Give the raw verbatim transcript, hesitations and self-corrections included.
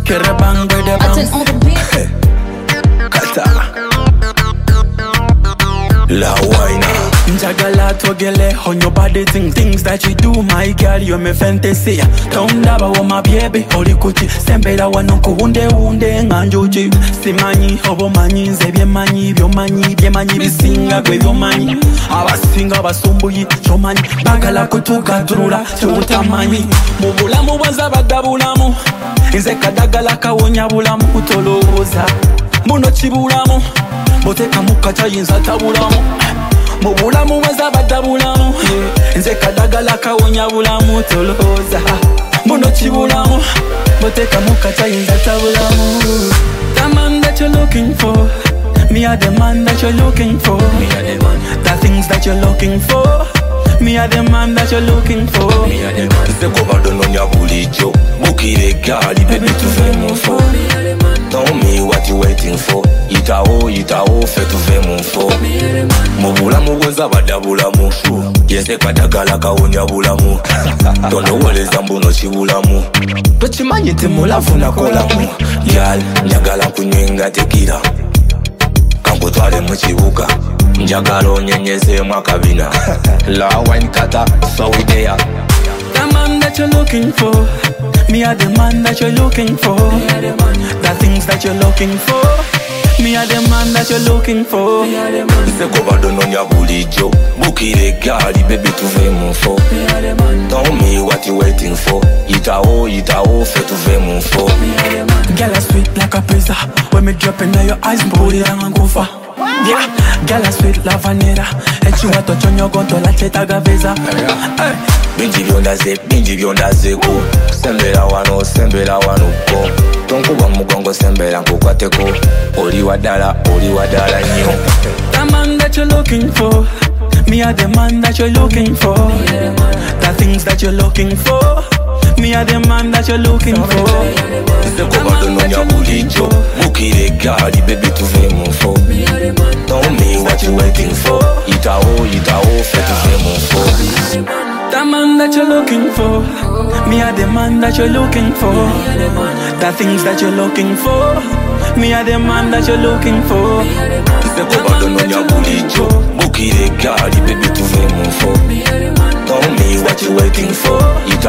que rebang with the Attend all the beat. Kata La Wina Njagala togele on your body thing. Things that you do, my girl, you're my fantasy. Tondaba wa my baby, holy kuchi. Sembera wanoko unde unde nganjoji. Simanyi, obo manyi, zebye manyi, byo manyi, bye manyi, bisinga kwe byo manyi. Abasinga basumbuyi, chomanyi. Bagala kutuka turula, chutamanyi. Mubulamu waza badabulamu. Nze kadagala kawonya bulamu kutoloza. Muno chibulamu. Moteka mukacha yinza tabulamu. Mubulamu waza badabulamu. Nze kadagala kawonya bulamu toloza. Muno chibulamu. Moteka mukacha yinza tabulamu. The man that you're looking for. Me are the man that you're looking for. Me are the man. The things that you're looking for. Me are the man that you're looking for. Me are the man. Se kobado nonya bulijo. Bukire gali baby tuve mon fo. Tell me what you waiting for. Itaho, itaho, fe tuve mon fo. Mubulamu weza badabulamu. Yese kadagala kawonya bulamu. Tono wole zambuno chibulamu. Tochimanyi temulafu na kolamu. Yal, njagala kunywenga tekira. Kanko twale mchibuka. Njagala onyenyeze mwakabina. La wine kata, so we there. The man that you're looking for. Me are the man that you're looking for. The things that you're looking for. Me are the man that you're looking for. Se kobado nonya bulijo. Bukire gali baby tuve mon fo. Tell me what you waiting for. Itaho, itaho, fe tuve mon fo. Girl are sweet like a pizza. When me drop in your eyes, booty and go far. Yeah, girl are sweet like vanilla. And she want to turn your gun to la cheta gaveza. Binji byonda ze, binji byonda ze ko. Sembera wano, sembera wano ko. Tonkuba mugongo sembera nkukwateko. Oli wadala, oli wadala nyo. The man that you're looking for. Me are the man that you're looking for. The things that you're looking for. Me are the man that you're looking for. Se kobado nonya bulijo. Bukire gali baby tuve mon fo. Tell me what you waiting for. Itaho, itaho, fe tuve mon fo. The man that you're looking for. Me are the man that you're looking for. The things that you're looking for. Me are the man that you're looking for. Se kobado nonya bulijo. Bukire gali baby tuve mon fo. Tell me what you waiting for. Itaho